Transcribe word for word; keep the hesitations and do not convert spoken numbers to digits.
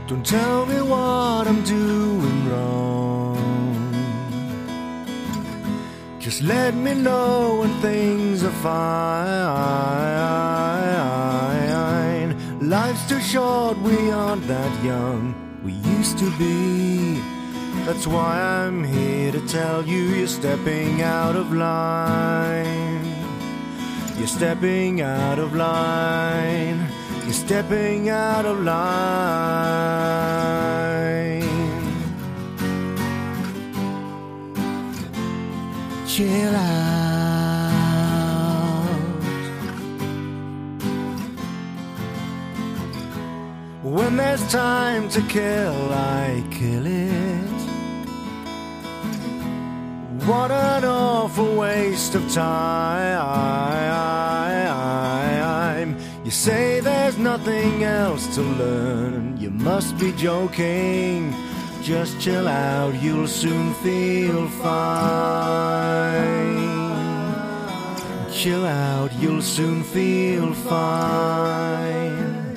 Don't tell me what I'm doing wrong. Just let me know when things are fine. Life's too short, we aren't that young. We used to be. That's why I'm here to tell you you're stepping out of line. You're stepping out of line. You're stepping out of line. Chill out. When there's time to kill, I kill it. What an awful waste of time. You say there's nothing else to learn. You must be joking. Just chill out, you'll soon feel fine. Chill out, you'll soon feel fine.